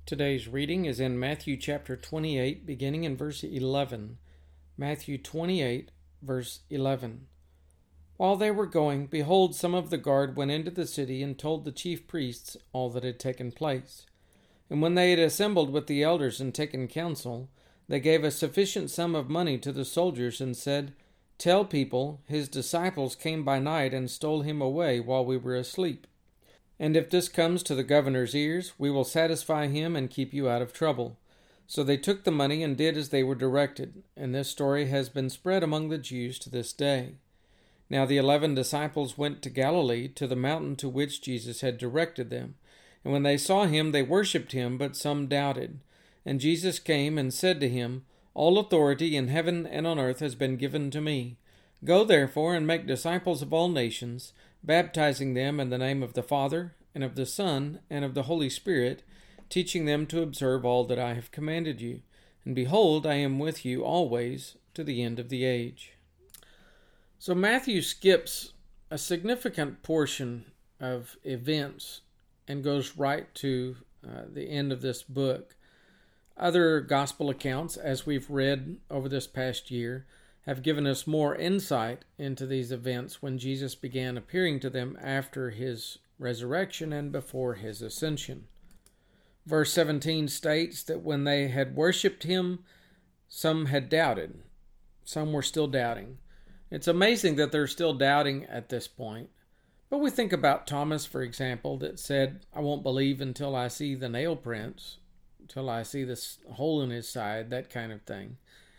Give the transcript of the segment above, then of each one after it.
Today's reading is in Matthew chapter 28, beginning in verse 11. Matthew 28, verse 11. While they were going, behold, some of the guard went into the city and told the chief priests all that had taken place. And when they had assembled with the elders and taken counsel, they gave a sufficient sum of money to the soldiers and said, Tell people, his disciples came by night and stole him away while we were asleep. And if this comes to the governor's ears, we will satisfy him and keep you out of trouble. So they took the money and did as they were directed, and this story has been spread among the Jews to this day. Now the 11 disciples went to Galilee, to the mountain to which Jesus had directed them. And when they saw him, they worshipped him, but some doubted. And Jesus came and said to him, All authority in heaven and on earth has been given to me. Go therefore and make disciples of all nations, baptizing them in the name of the Father, and of the Son, and of the Holy Spirit, teaching them to observe all that I have commanded you. And behold, I am with you always to the end of the age. So Matthew skips a significant portion of events and goes right to the end of this book. Other gospel accounts, as we've read over this past year, have given us more insight into these events when Jesus began appearing to them after his resurrection and before his ascension. Verse 17 states that when they had worshipped him, some had doubted. Some were still doubting. It's amazing that they're still doubting at this point. But we think about Thomas, for example, that said, I won't believe until I see the nail prints, until I see this hole in his side, that kind of thing.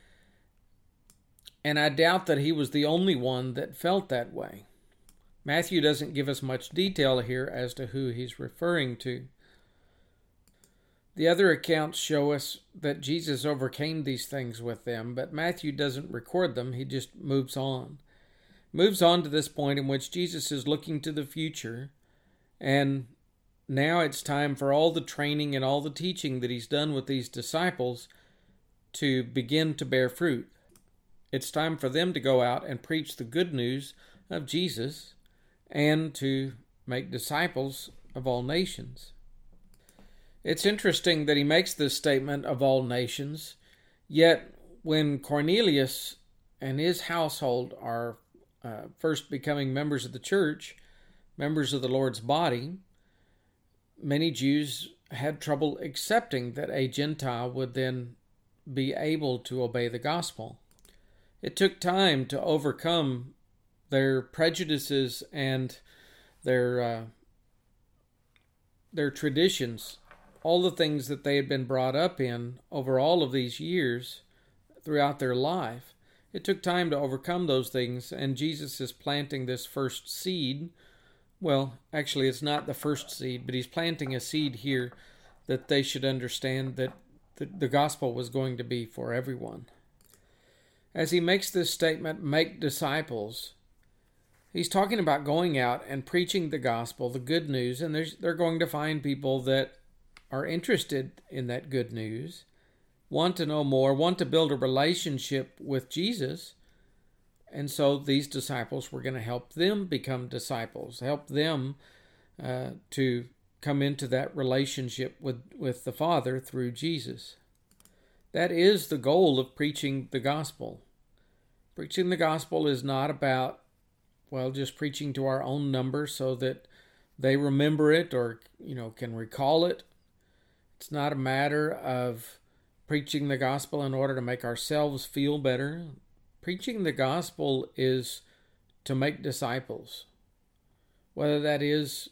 And I doubt that he was the only one that felt that way. Matthew doesn't give us much detail here as to who he's referring to. The other accounts show us that Jesus overcame these things with them, but Matthew doesn't record them. He just moves on. Moves on to this point in which Jesus is looking to the future, and now it's time for all the training and all the teaching that he's done with these disciples to begin to bear fruit. It's time for them to go out and preach the good news of Jesus and to make disciples of all nations. It's interesting that he makes this statement of all nations, yet when Cornelius and his household are first becoming members of the church, members of the Lord's body, many Jews had trouble accepting that a Gentile would then be able to obey the gospel. It took time to overcome their prejudices and their traditions, all the things that they had been brought up in over all of these years throughout their life. It took time to overcome those things, and Jesus is planting this first seed. Well, actually, it's not the first seed, but he's planting a seed here that they should understand that the gospel was going to be for everyone. As he makes this statement, make disciples, he's talking about going out and preaching the gospel, the good news, and they're going to find people that are interested in that good news, want to know more, want to build a relationship with Jesus. And so these disciples were going to help them become disciples, help them to come into that relationship with the Father through Jesus. That is the goal of preaching the gospel. Preaching the gospel is not about, just preaching to our own number so that they remember it or, can recall it. It's not a matter of preaching the gospel in order to make ourselves feel better. Preaching the gospel is to make disciples, whether that is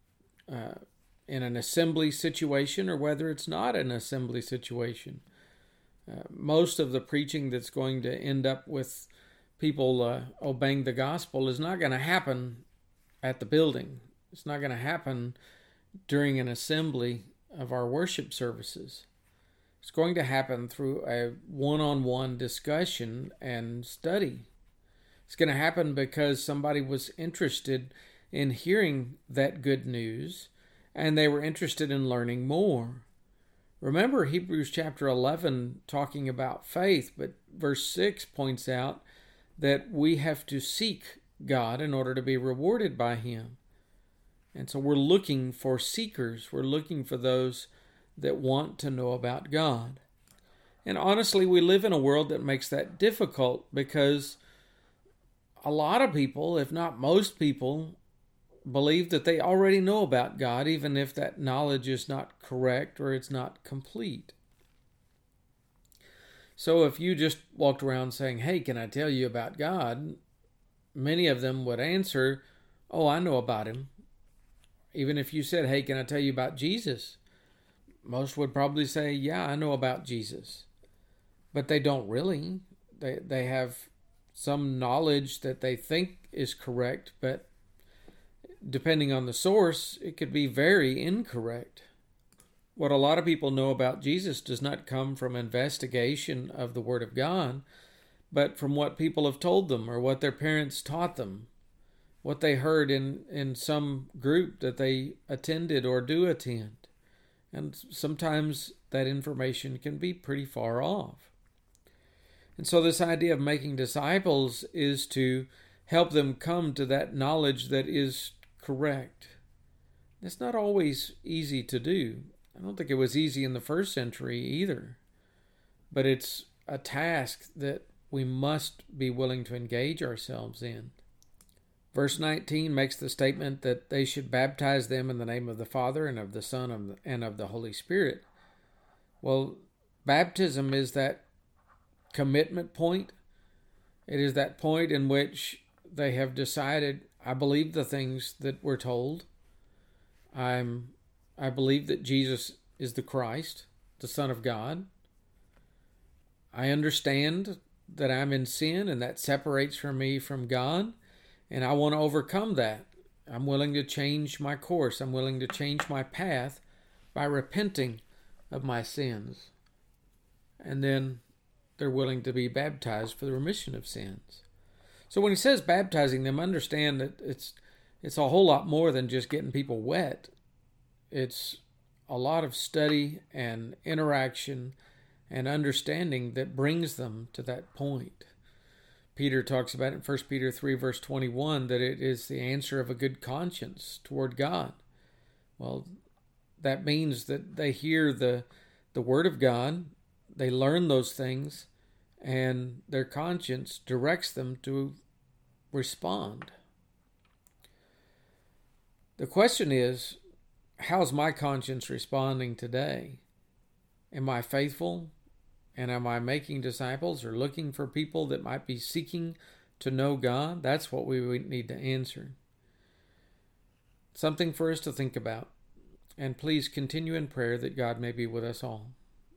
in an assembly situation or whether it's not an assembly situation. Most of the preaching that's going to end up with people obeying the gospel is not going to happen at the building. It's not going to happen during an assembly of our worship services. It's going to happen through a one-on-one discussion and study. It's going to happen because somebody was interested in hearing that good news and they were interested in learning more. Remember Hebrews chapter 11 talking about faith, but verse 6 points out that we have to seek God in order to be rewarded by him. And so we're looking for seekers. We're looking for those that want to know about God. And honestly, we live in a world that makes that difficult because a lot of people, if not most people, believe that they already know about God, even if that knowledge is not correct or it's not complete. So if you just walked around saying, "Hey, can I tell you about God?" many of them would answer, "Oh, I know about him." Even if you said, "Hey, can I tell you about Jesus?" most would probably say, "Yeah, I know about Jesus." But they don't really. They have some knowledge that they think is correct, but depending on the source, it could be very incorrect. What a lot of people know about Jesus does not come from investigation of the Word of God, but from what people have told them or what their parents taught them, what they heard in some group that they attended or do attend. And sometimes that information can be pretty far off. And so this idea of making disciples is to help them come to that knowledge that is correct. It's not always easy to do. I don't think it was easy in the first century either. But it's a task that we must be willing to engage ourselves in. Verse 19 makes the statement that they should baptize them in the name of the Father and of the Son and of the Holy Spirit. Well, baptism is that commitment point. It is that point in which they have decided, I believe the things that we're told. I believe that Jesus is the Christ, the Son of God. I understand that I'm in sin and that separates me from God, and I want to overcome that. I'm willing to change my course. I'm willing to change my path by repenting of my sins. And then they're willing to be baptized for the remission of sins. So when he says baptizing them, understand that it's a whole lot more than just getting people wet. It's a lot of study and interaction and understanding that brings them to that point. Peter talks about it in 1 Peter 3 verse 21 that it is the answer of a good conscience toward God. Well, that means that they hear the Word of God, they learn those things, and their conscience directs them to respond. The question is, how's my conscience responding today? Am I faithful? And am I making disciples or looking for people that might be seeking to know God? That's what we need to answer. Something for us to think about. And please continue in prayer that God may be with us all.